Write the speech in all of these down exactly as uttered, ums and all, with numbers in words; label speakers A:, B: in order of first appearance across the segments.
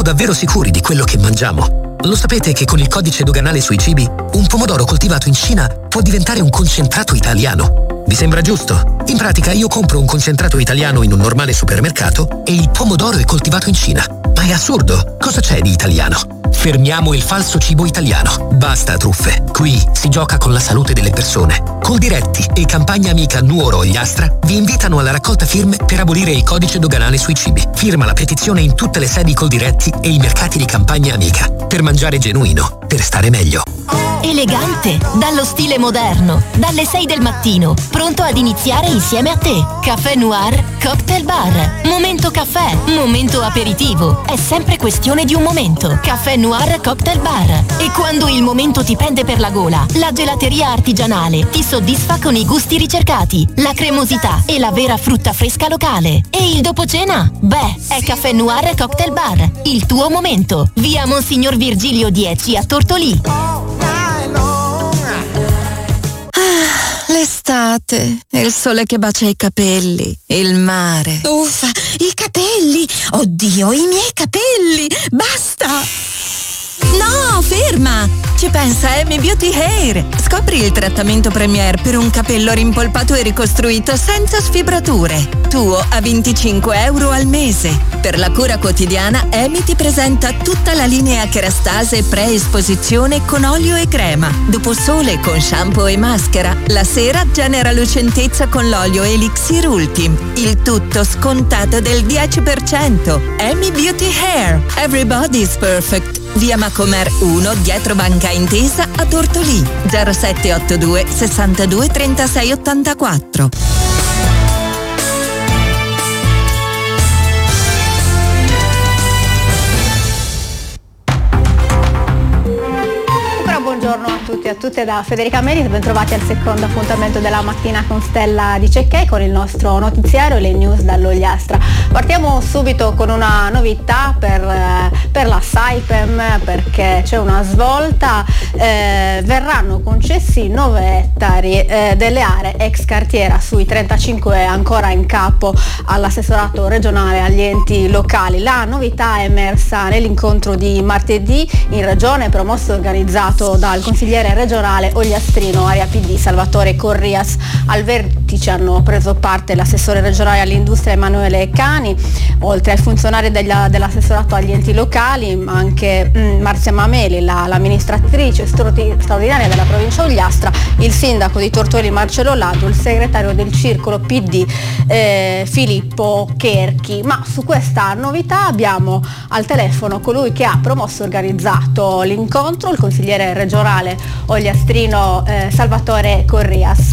A: davvero sicuri di quello che mangiamo? Lo sapete che con il codice doganale sui cibi, un pomodoro coltivato in Cina può diventare un concentrato italiano? Vi sembra giusto? In pratica io compro un concentrato italiano in un normale supermercato e il pomodoro è coltivato in Cina. Ma è assurdo! Cosa c'è di italiano? Fermiamo il falso cibo italiano. Basta truffe. Qui si gioca con la salute delle persone. Coldiretti e Campagna Amica Nuoro Ogliastra vi invitano alla raccolta firme per abolire il codice doganale sui cibi. Firma la petizione in tutte le sedi Coldiretti e i mercati di Campagna Amica. Per mangiare genuino, per stare meglio.
B: Elegante, dallo stile moderno, dalle sei del mattino, pronto ad iniziare insieme a te. Caffè Noir Cocktail Bar. Momento caffè, momento aperitivo. È sempre questione di un momento. Caffè Noir Cocktail Bar. E quando il momento ti prende per la gola, la gelateria artigianale ti soddisfa con i gusti ricercati, la cremosità e la vera frutta fresca locale. E il dopo cena? Beh, è Caffè Noir Cocktail Bar. Il tuo momento. Via Monsignor Virgilio dieci a Tortolì.
C: L'estate, il sole che bacia i capelli, il mare.
D: Uffa, i capelli! Oddio, i miei capelli! Basta!
C: No, ferma! Ci pensa Amy Beauty Hair. Scopri il trattamento Premier per un capello rimpolpato e ricostruito senza sfibrature. Tuo a venticinque euro al mese. Per la cura quotidiana Amy ti presenta tutta la linea Kerastase pre-esposizione con olio e crema. Dopo sole con shampoo e maschera. La sera genera lucentezza con l'olio Elixir Ultim. Il tutto scontato del dieci per cento. Amy Beauty Hair. Everybody's perfect. Via Macomer uno, dietro Banca Intesa a Tortolì. zero sette otto due sessantadue trentasei ottantaquattro.
E: Buongiorno a tutti e a tutte da Federica Melis, bentrovati al secondo appuntamento della mattina con Stella di Cecchè con il nostro notiziario e le news dall'Ogliastra. Partiamo subito con una novità per, per la Saipem, perché c'è una svolta, eh, verranno concessi nove ettari eh, delle aree ex cartiera sui trentacinque ancora in capo all'assessorato regionale agli enti locali. La novità è emersa nell'incontro di martedì in regione, promosso e organizzato dal consigliere regionale ogliastrino Area P D Salvatore Corrias. Al vertice hanno preso parte l'assessore regionale all'industria Emanuele Cani, oltre ai funzionari degli, dell'assessorato agli enti locali, ma anche mh, Marzia Mameli, la, l'amministratrice straordinaria della provincia Ogliastra, il sindaco di Tortoli Marcello Lado, il segretario del circolo P D eh, Filippo Cherchi. Ma su questa novità abbiamo al telefono colui che ha promosso e organizzato l'incontro, il consigliere regionale ogliastrino eh, Salvatore Corrias.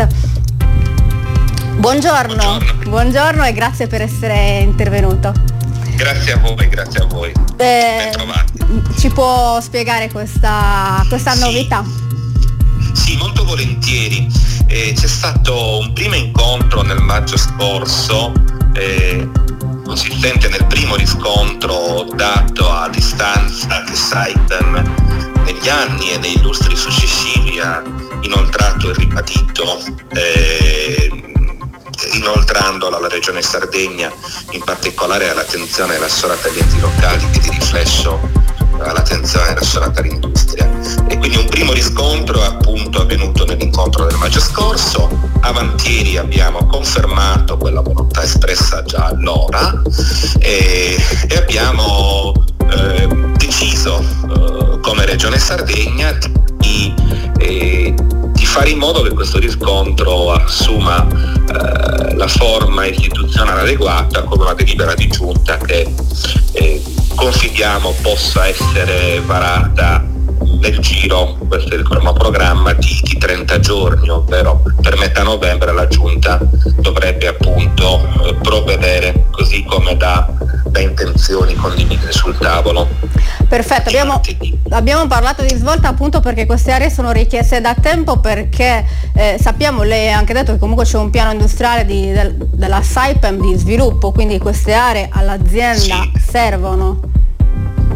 E: Buongiorno.
F: Buongiorno.
E: Buongiorno e grazie per essere intervenuto.
F: Grazie a voi, grazie a voi.
E: Eh,
F: Bentrovati.
E: Ci può spiegare questa, questa
F: sì.
E: novità?
F: Sì, molto volentieri. Eh, c'è stato un primo incontro nel maggio scorso, eh, consistente nel primo riscontro dato a distanza che Saipem negli anni e nei lustri successivi ha inoltrato e ribadito, eh, inoltrandola alla Regione Sardegna, in particolare all'attenzione all'assessorato agli enti locali e di riflesso all'attenzione all'assessorato all'industria. E quindi un primo riscontro è appunto avvenuto nell'incontro del maggio scorso. Avantieri abbiamo confermato quella volontà espressa già allora e, e abbiamo eh, deciso eh, come Regione Sardegna di, eh, di fare in modo che questo riscontro assuma eh, la forma istituzionale adeguata con una delibera di giunta che eh, confidiamo possa essere varata nel giro, questo è il cronoprogramma, di, di trenta giorni, ovvero per metà novembre la giunta dovrebbe appunto eh, provvedere, così come da, da intenzioni condivise sul tavolo.
E: Perfetto, abbiamo, abbiamo parlato di svolta appunto perché queste aree sono richieste da tempo, perché eh, sappiamo, lei ha anche detto che comunque c'è un piano industriale di, del, della Saipem di sviluppo, quindi queste aree all'azienda
F: sì.
E: servono.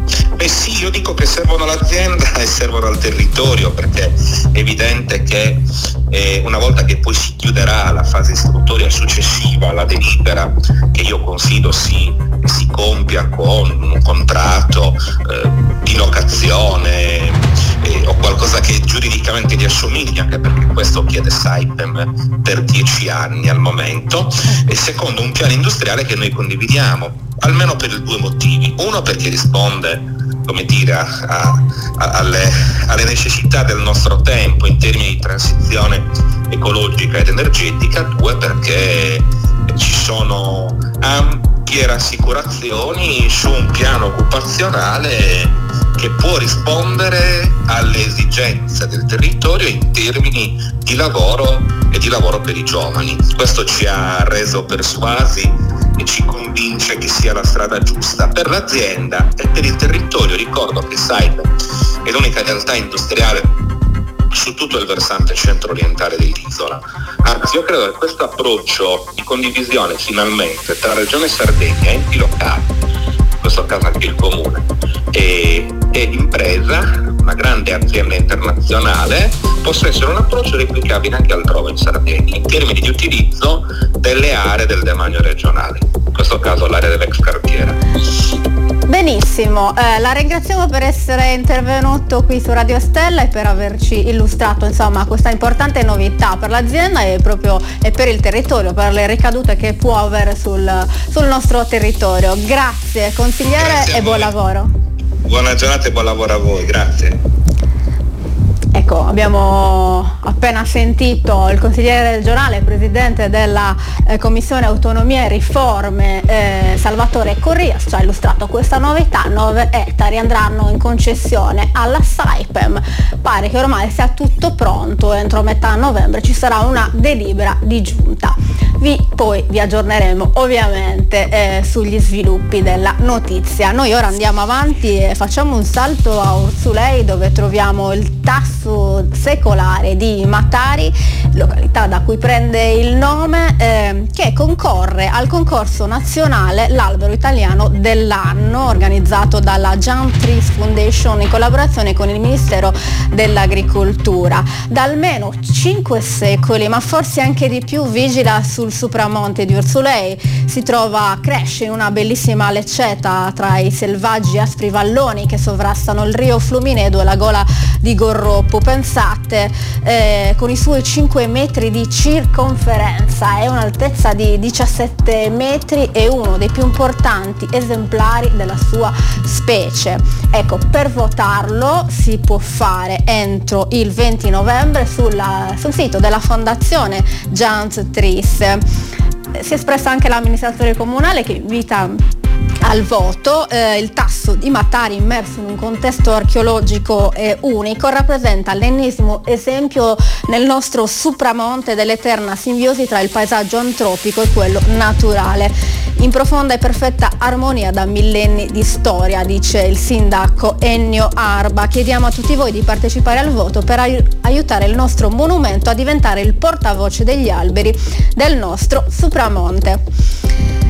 F: Beh sì, io dico che servono all'azienda e servono al territorio, perché è evidente che eh, una volta che poi si chiuderà la fase istruttoria successiva alla delibera, che io confido si, si compia con un contratto eh, di locazione eh, o qualcosa che giuridicamente gli assomiglia, anche perché questo chiede Saipem per dieci anni al momento, e secondo un piano industriale che noi condividiamo, almeno per due motivi. Uno, perché risponde, come dire, a, a, alle, alle necessità del nostro tempo in termini di transizione ecologica ed energetica. Due, perché ci sono ampie rassicurazioni su un piano occupazionale che può rispondere alle esigenze del territorio in termini di lavoro e di lavoro per i giovani. Questo ci ha reso persuasi e ci convince che sia la strada giusta per l'azienda e per il territorio. Ricordo che Saipem è l'unica realtà industriale su tutto il versante centro-orientale dell'isola. Anzi, io credo che questo approccio di condivisione finalmente tra Regione Sardegna e enti locali, in questo caso anche il Comune, e, e impresa, una grande azienda internazionale, possa essere un approccio replicabile anche altrove in Sardegna in termini di utilizzo delle aree del demanio regionale, in questo caso l'area dell'ex cartiera.
E: Benissimo, eh, la ringraziamo per essere intervenuto qui su Radio Stella e per averci illustrato insomma questa importante novità per l'azienda e proprio e per il territorio, per le ricadute che può avere sul, sul nostro territorio. Grazie consigliere. Grazie e buon lavoro.
F: Buona giornata e buon lavoro a voi, grazie.
E: Ecco, abbiamo appena sentito il consigliere regionale, presidente della eh, Commissione Autonomia e Riforme, eh, Salvatore Corrias, ci ha illustrato questa novità. Nove ettari andranno in concessione alla Saipem. Pare che ormai sia tutto pronto, entro metà novembre ci sarà una delibera di giunta. Vi, poi vi aggiorneremo ovviamente eh, sugli sviluppi della notizia. Noi ora andiamo avanti e facciamo un salto a Orsulei, dove troviamo il tasso secolare di Matari, località da cui prende il nome, eh, che concorre al concorso nazionale L'Albero Italiano dell'anno, organizzato dalla Giant Trees Foundation in collaborazione con il Ministero dell'Agricoltura. Da almeno cinque secoli, ma forse anche di più, vigila sul supramonte di Orsulei. Si trova, cresce in una bellissima lecceta tra i selvaggi aspri valloni che sovrastano il rio Fluminedo e la gola di Gorroppo. Pensate, eh, con i suoi cinque metri di circonferenza e un'altezza di diciassette metri, è uno dei più importanti esemplari della sua specie. Ecco, per votarlo si può fare entro il venti novembre sulla, sul sito della Fondazione Giant Trees. Si è espressa anche l'amministratore comunale che invita al voto. Eh, il tasso di Matari, immerso in un contesto archeologico eh, unico, rappresenta l'ennesimo esempio nel nostro supramonte dell'eterna simbiosi tra il paesaggio antropico e quello naturale, in profonda e perfetta armonia da millenni di storia, dice il sindaco Ennio Arba. Chiediamo a tutti voi di partecipare al voto per ai- aiutare il nostro monumento a diventare il portavoce degli alberi del nostro supramonte.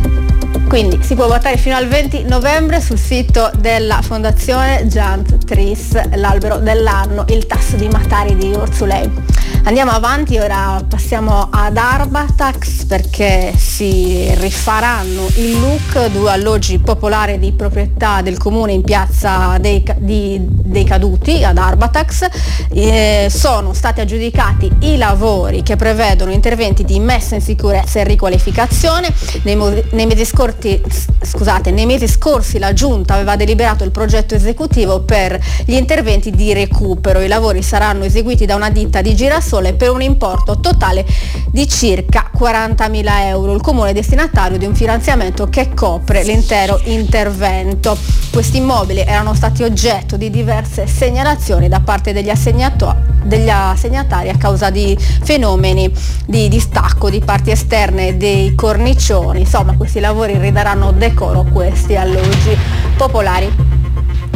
E: Quindi si può votare fino al venti novembre sul sito della Fondazione Giant Trees, l'albero dell'anno, il tasso di Matari di Orsulei. Andiamo avanti, ora passiamo ad Arbatax, perché si rifaranno il look, due alloggi popolari di proprietà del comune in piazza dei, di, dei Caduti ad Arbatax. Eh, sono stati aggiudicati i lavori che prevedono interventi di messa in sicurezza e riqualificazione. Nei, nei mesi scorsi Scusate, nei mesi scorsi la Giunta aveva deliberato il progetto esecutivo per gli interventi di recupero. I lavori saranno eseguiti da una ditta di girasole per un importo totale di circa quarantamila euro. Il comune è destinatario di un finanziamento che copre l'intero intervento. Questi immobili erano stati oggetto di diverse segnalazioni da parte degli assegnatori degli assegnatari a causa di fenomeni di distacco di parti esterne dei cornicioni. Insomma, questi lavori ridaranno decoro a questi alloggi popolari.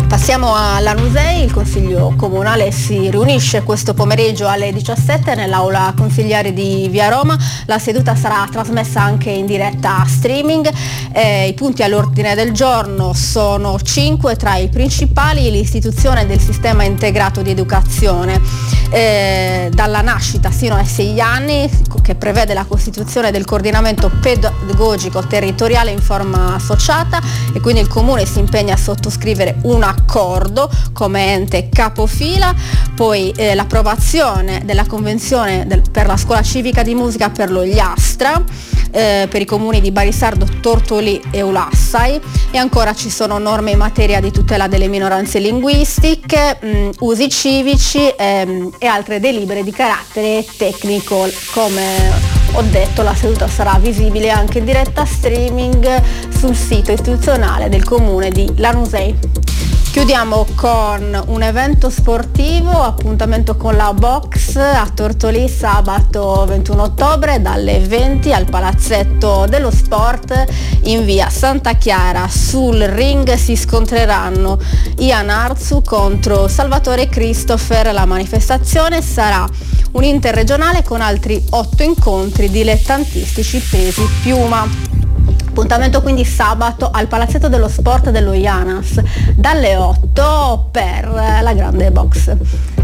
E: Passiamo a Lanusei, il Consiglio Comunale si riunisce questo pomeriggio alle diciassette nell'aula consigliare di Via Roma. La seduta sarà trasmessa anche in diretta streaming. Eh, I punti all'ordine del giorno sono cinque, tra i principali l'istituzione del sistema integrato di educazione eh, dalla nascita sino ai sei anni, che prevede la costituzione del coordinamento pedagogico territoriale in forma associata, e quindi il Comune si impegna a sottoscrivere un accordo come ente capofila. Poi eh, l'approvazione della convenzione del, per la scuola civica di musica per l'Ogliastra, eh, per i comuni di Barisardo, Tortoli e Ulassai, e ancora ci sono norme in materia di tutela delle minoranze linguistiche, mh, usi civici ehm, e altre delibere di carattere tecnico. Come ho detto, la seduta sarà visibile anche in diretta streaming sul sito istituzionale del comune di Lanusei. Chiudiamo con un evento sportivo, appuntamento con la box a Tortolì sabato ventuno ottobre dalle venti al Palazzetto dello Sport in via Santa Chiara. Sul ring si scontreranno Ian Arzu contro Salvatore Christopher. La manifestazione sarà un interregionale con altri otto incontri dilettantistici pesi piuma. Appuntamento quindi sabato al Palazzetto dello Sport dello Ianas dalle otto per la grande box.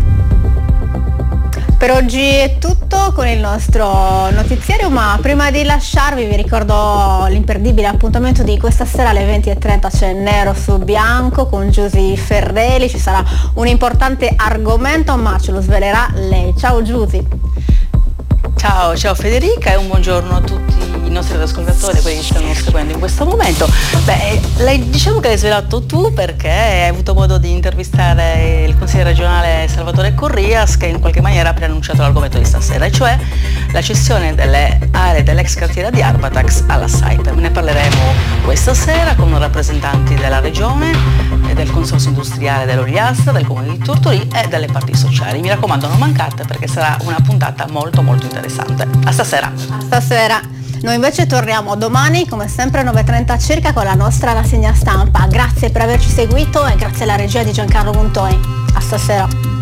E: Per oggi è tutto con il nostro notiziario, ma prima di lasciarvi vi ricordo l'imperdibile appuntamento di questa sera alle venti e trenta. C'è Nero su Bianco con Giusy Ferreli, ci sarà un importante argomento ma ce lo svelerà lei. Ciao Giusy.
G: Ciao, ciao Federica e un buongiorno a tutti i nostri ascoltatori, quelli che ci stanno seguendo in questo momento. Beh, lei, diciamo che l'hai svelato tu perché hai avuto modo di intervistare il consigliere regionale Salvatore Corrias, che in qualche maniera ha preannunciato l'argomento di stasera, e cioè la cessione delle aree dell'ex cartiera di Arbatax alla Saipem. Ne parleremo questa sera con rappresentanti della regione, del consorzio industriale dell'Ogliastra, del comune di Tortolì e delle parti sociali. Mi raccomando, non mancate perché sarà una puntata molto molto interessante. A stasera.
E: A stasera. Noi invece torniamo domani, come sempre, alle nove e trenta circa con la nostra rassegna stampa. Grazie per averci seguito e grazie alla regia di Giancarlo Montoni. A stasera.